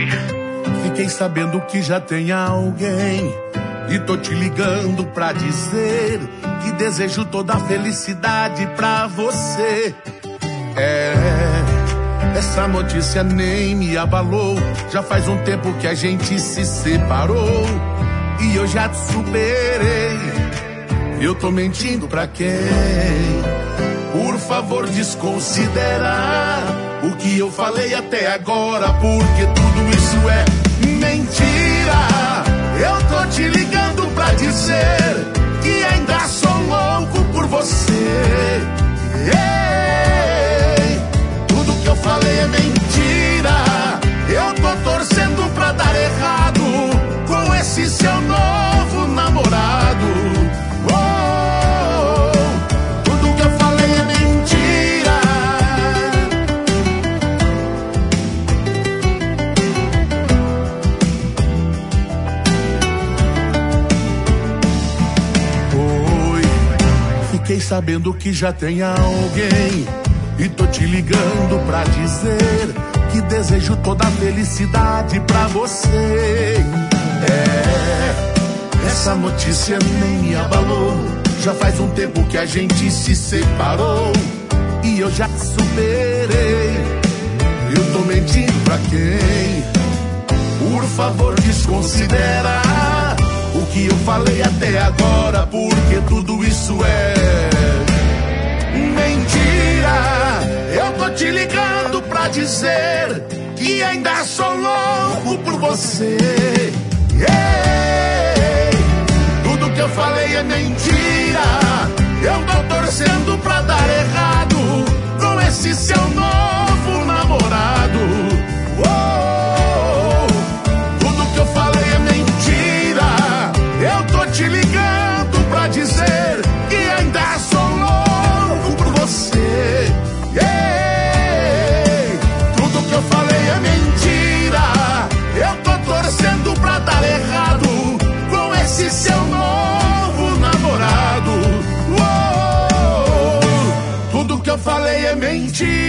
Oi. Fiquei sabendo que já tem alguém e tô te ligando pra dizer que desejo toda a felicidade pra você. Essa notícia nem me abalou. Já faz um tempo que a gente se separou e eu já te superei. Eu tô mentindo pra quem? Por favor, desconsidera o que eu falei até agora, porque tudo isso é mentira. Eu tô te ligando pra dizer que ainda sou louco por você. Tudo que eu falei é mentira. Eu tô torcendo pra dar errado com esse seu novo namorado. Tudo que eu falei é mentira. Fiquei sabendo que já tem alguém e tô te ligando pra dizer que desejo toda a felicidade pra você. Essa notícia nem me abalou. Já faz um tempo que a gente se separou e eu já te superei. Eu tô mentindo pra quem? Por favor, desconsidera o que eu falei até agora, porque tudo isso é mentira. Eu tô te ligando pra dizer que ainda sou louco por você. Tudo que eu falei é mentira. Eu tô torcendo pra dar errado com esse seu novo namorado. Tudo que eu falei é mentira. Eu tô te ligando pra dizer que ainda sou louco por você. Tudo que eu falei é mentira. Eu tô torcendo pra dar errado com esse seu novo namorado. Tudo que eu falei é mentira.